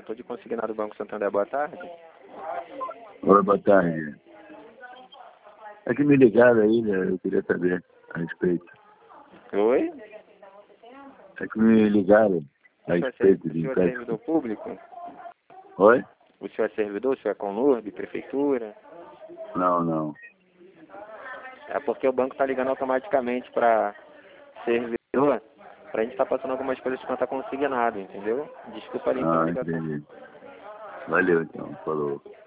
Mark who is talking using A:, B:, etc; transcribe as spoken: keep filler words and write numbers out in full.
A: corretor de consignado do Banco Santander, boa tarde.
B: Oi, boa tarde. É que me ligaram aí, né? Eu queria saber a respeito.
A: Oi?
B: É que me ligaram a
A: O senhor é
B: respeito
A: ser- o
B: de
A: senhor é servidor
B: empréstimo.
A: público?
B: Oi?
A: O senhor é servidor? O senhor é Conurb, prefeitura?
B: Não, não.
A: É porque o banco está ligando automaticamente para servidor, para a gente estar passando algumas coisas de conta consignado, entendeu? Desculpa ali então a
B: Ah,
A: ligação.
B: entendi. Valeu então, falou.